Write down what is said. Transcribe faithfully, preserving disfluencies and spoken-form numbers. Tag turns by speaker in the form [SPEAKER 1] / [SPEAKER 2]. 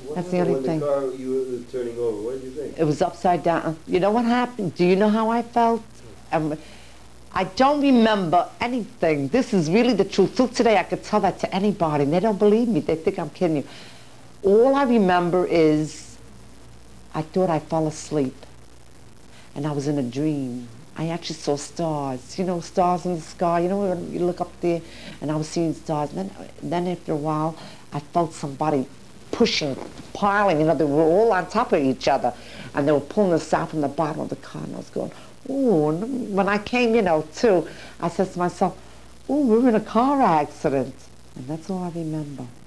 [SPEAKER 1] What
[SPEAKER 2] That's the only
[SPEAKER 1] when
[SPEAKER 2] thing.
[SPEAKER 1] the car you were turning over? What did you think?
[SPEAKER 2] It was upside down. You know what happened? Do you know how I felt? Um, I don't remember anything. This is really the truth. Till today, I could tell that to anybody, and they don't believe me. They think I'm kidding you. All I remember is I thought I fell asleep, and I was in a dream. I actually saw stars, you know, stars in the sky. You know, when you look up there, and I was seeing stars. And then, then after a while, I felt somebody pushing, piling. You know, they were all on top of each other, and they were pulling us out from the bottom of the car. And I was going, ooh. And when I came, you know, too, I said to myself, ooh, we're in a car accident. And that's all I remember.